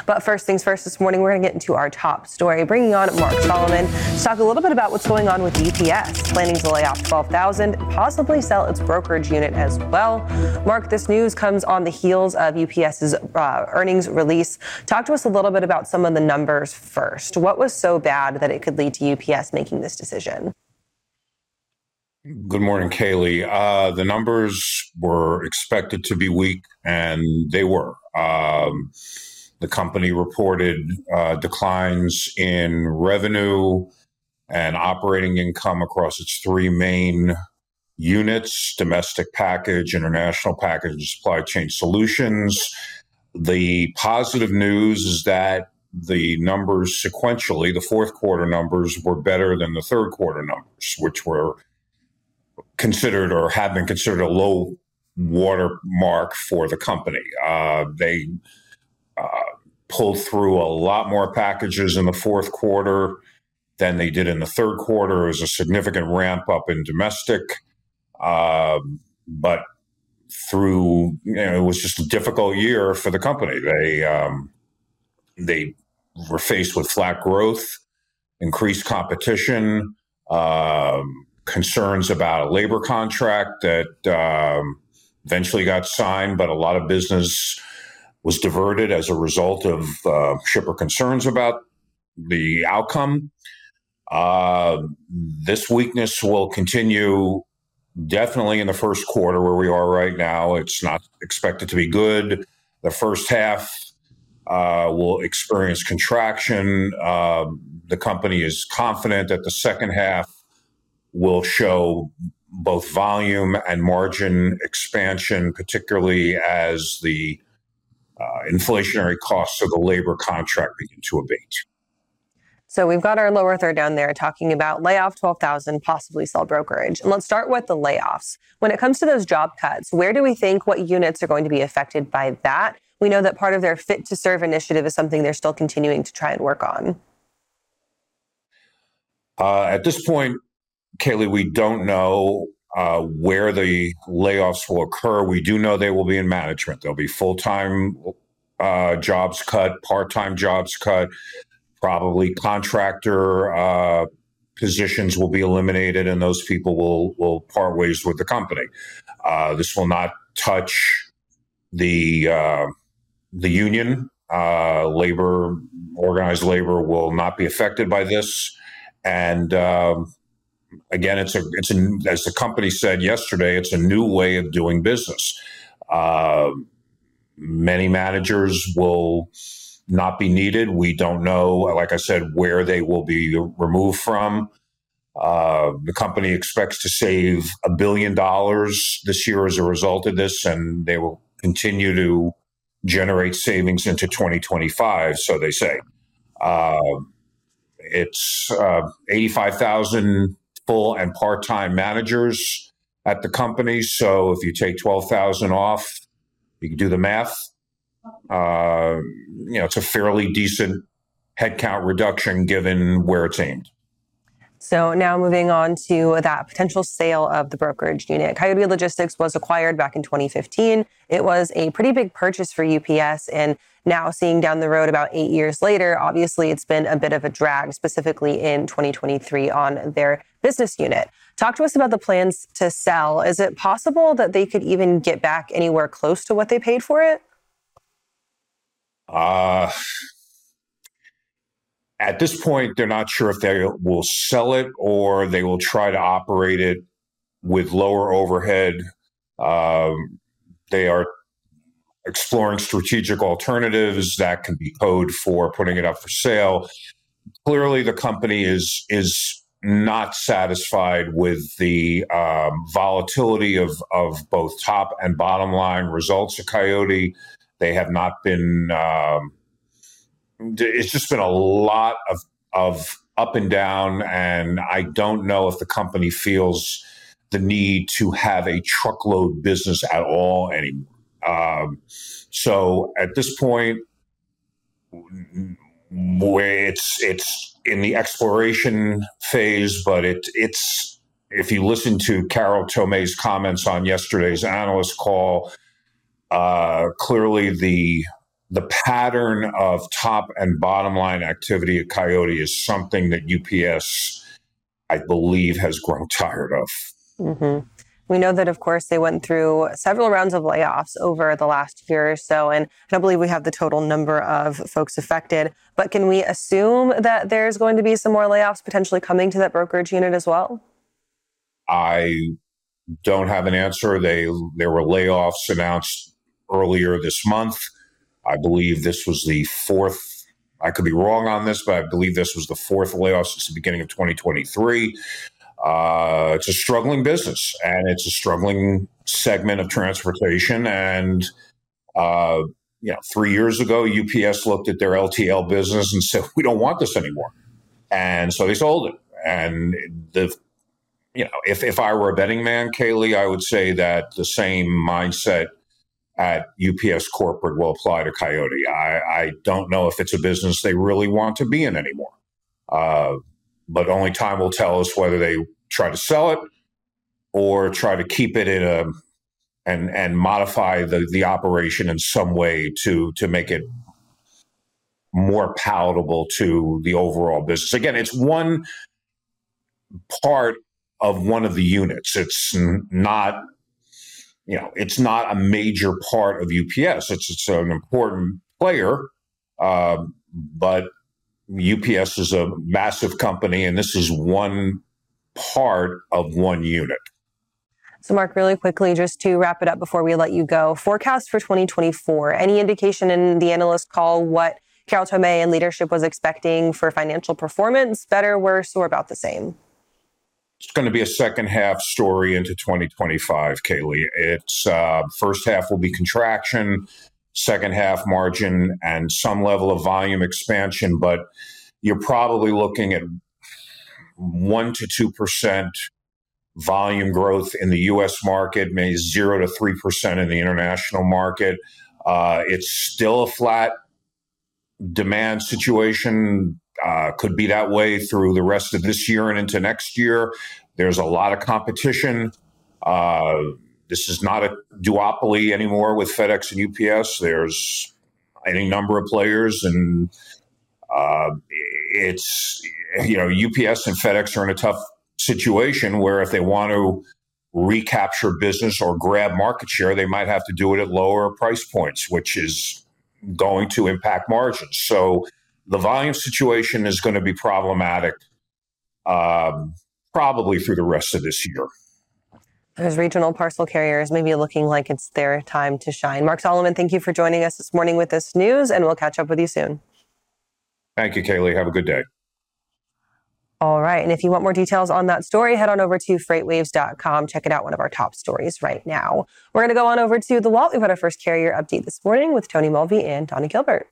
But first things first, this morning we're going to get into our top story, bringing on Mark Solomon to talk a little bit about what's going on with UPS, planning to lay off 12,000 and possibly sell its brokerage unit as well. Mark, this news comes on the heels of UPS's earnings release. Talk to us a little bit about some of the numbers first. What was so bad that it could lead to UPS making this decision? Good morning, Kaylee. The numbers were expected to be weak, and they were. The company reported declines in revenue and operating income across its three main units: domestic package, international package, and supply chain solutions. The positive news is that the numbers sequentially, the fourth quarter numbers, were better than the third quarter numbers, which were considered or have been considered a low water mark for the company. They pulled through a lot more packages in the fourth quarter than they did in the third quarter. It was a significant ramp up in domestic, but through, it was just a difficult year for the company. They were faced with flat growth, increased competition, concerns about a labor contract that eventually got signed, but a lot of business was diverted as a result of shipper concerns about the outcome. This weakness will continue definitely in the first quarter where we are right now. It's not expected to be good. The first half will experience contraction. The company is confident that the second half will show both volume and margin expansion, particularly as the inflationary costs of the labor contract begin to abate. So we've got our lower third down there talking about layoff 12,000, possibly sell brokerage. And let's start with the layoffs. When it comes to those job cuts, where do we think what units are going to be affected by that? We know that part of their Fit to Serve initiative is something they're still continuing to try and work on. At this point, Kaylee, we don't know where the layoffs will occur. We do know they will be in management. There'll be full-time jobs cut, part-time jobs cut, probably contractor positions will be eliminated, and those people will part ways with the company. This will not touch the union. Organized labor will not be affected by this. And again, it's as the company said yesterday, it's a new way of doing business. Many managers will not be needed. We don't know, like I said, where they will be removed from. The company expects to save $1 billion this year as a result of this, and they will continue to generate savings into 2025, so they say. It's 85,000 full and part-time managers at the company. So if you take 12,000 off, you can do the math. It's a fairly decent headcount reduction given where it's aimed. So now moving on to that potential sale of the brokerage unit. Coyote Logistics was acquired back in 2015. It was a pretty big purchase for UPS, and now seeing down the road about 8 years later, obviously it's been a bit of a drag, specifically in 2023 on their business unit. Talk to us about the plans to sell. Is it possible that they could even get back anywhere close to what they paid for it? At this point, they're not sure if they will sell it or they will try to operate it with lower overhead. They are exploring strategic alternatives that can be code for putting it up for sale. Clearly, the company is not satisfied with the volatility of both top and bottom line results of Coyote. They have not been. It's just been a lot of up and down, and I don't know if the company feels the need to have a truckload business at all anymore. So at this point, where it's in the exploration phase, but it's if you listen to Carol Tomei's comments on yesterday's analyst call, clearly the the pattern of top and bottom line activity at Coyote is something that UPS, I believe, has grown tired of. Mm-hmm. We know that, of course, they went through several rounds of layoffs over the last year or so, and I don't believe we have the total number of folks affected. But can we assume that there's going to be some more layoffs potentially coming to that brokerage unit as well? I don't have an answer. There were layoffs announced earlier this month. I believe this was the fourth. I could be wrong on this, but I believe this was the fourth layoff since the beginning of 2023. It's a struggling business, and it's a struggling segment of transportation. And 3 years ago, UPS looked at their LTL business and said, "We don't want this anymore," and so they sold it. And if I were a betting man, Kaylee, I would say that the same mindset at UPS corporate will apply to Coyote. I don't know if it's a business they really want to be in anymore. But only time will tell us whether they try to sell it or try to keep it and modify the operation in some way to make it more palatable to the overall business. Again, it's one part of one of the units. It's not a major part of UPS. It's an important player, but UPS is a massive company, and this is one part of one unit. So, Mark, really quickly, just to wrap it up before we let you go, forecast for 2024, any indication in the analyst call what Carol Tomé and leadership was expecting for financial performance, better, worse, or about the same? It's going to be a second half story into 2025, Kaylee. It's first half will be contraction, second half margin, and some level of volume expansion, but you're probably looking at 1 to 2% volume growth in the U.S. market, maybe 0 to 3% in the international market. It's still a flat demand situation. Could be that way through the rest of this year and into next year. There's a lot of competition. This is not a duopoly anymore with FedEx and UPS. There's any number of players, and UPS and FedEx are in a tough situation where if they want to recapture business or grab market share, they might have to do it at lower price points, which is going to impact margins. So the volume situation is going to be problematic probably through the rest of this year. Those regional parcel carriers maybe looking like it's their time to shine. Mark Solomon, thank you for joining us this morning with this news, and we'll catch up with you soon. Thank you, Kaylee. Have a good day. All right. And if you want more details on that story, head on over to freightwaves.com. Check it out, one of our top stories right now. We're going to go on over to The Walt. We've had our first carrier update this morning with Tony Mulvey and Donnie Gilbert.